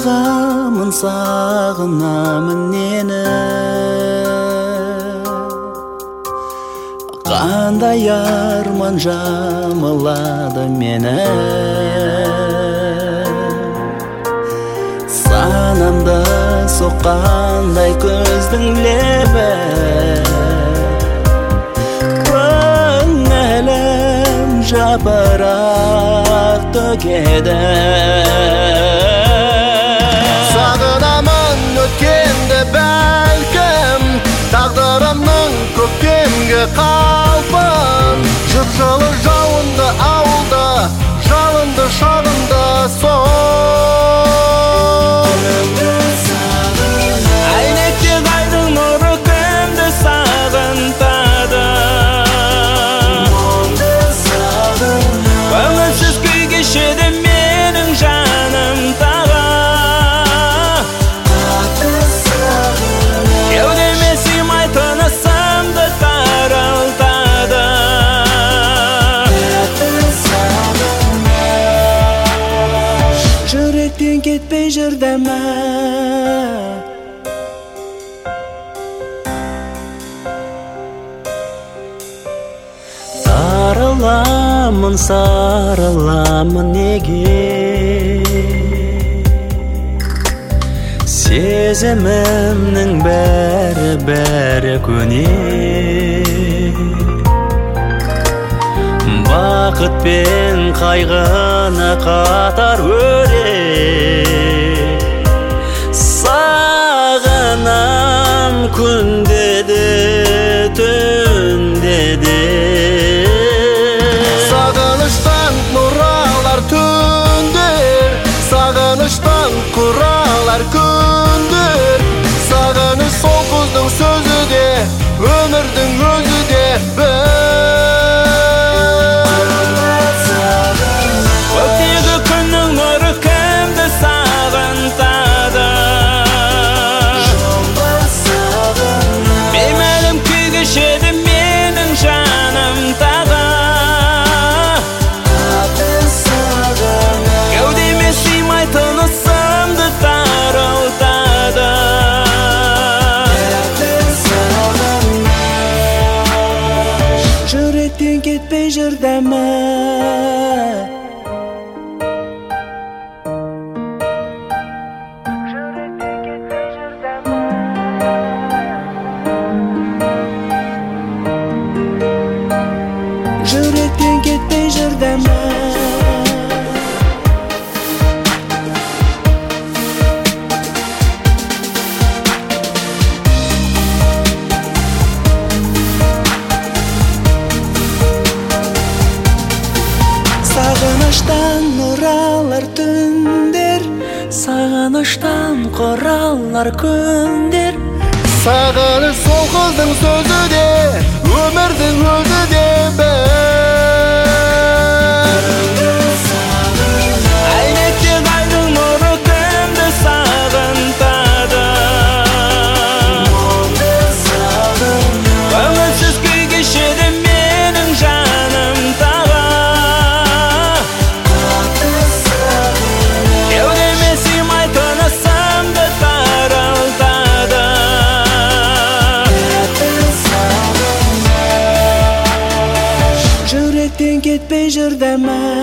Сағамын сағынамын нені, қандай арман жамылады мені. Санамда соққандай көздің лебі, көңілім жапырақ төгеді. Сағынамын өткенді бәлкім, тағдырымның көктемгі қалпын. Жыр-жылы жауынды ауылда, жалынды шағында әйнектен айдың нұры күнді сағынтады. Көңілсіз күй кешеді менің жаным тағы. Кеудеме сыймай тынысымды тарылтады. Жүректен кетпей жүрдемі, сарыламын, сарыламын неге? Сезімімнің бәрі көне. Бақыт пен қайғыны қатар өре. Сағынам күнде де, түнде де. Сағыныштан нұралар түндер, сағыныштан құралар күндер. Сағыныш сол қыздың сөзі де, өмірдің өзі де бір. Көктегі күннің нұры кімді сағынтады? Беймәлім күй кешеді менің жаным тағы. Кеудеме сыймай тынысымды тарылтады. Жүректен кетпей жүрдемі, жүректен кетпей жүрдемі. Сағыныштан нұралар түндер, сағыныштан құралар күндер. Сағыныш сол қыздың сөзі де, өмірдің өзі де бір. Әйнектен айдың нұры күнді сағынтады. Көңілсіз күй кешеді менің жаным тағы. Кеудеме сыймай тынысымды тарылтады. Жүректен кетпей жүрдемі.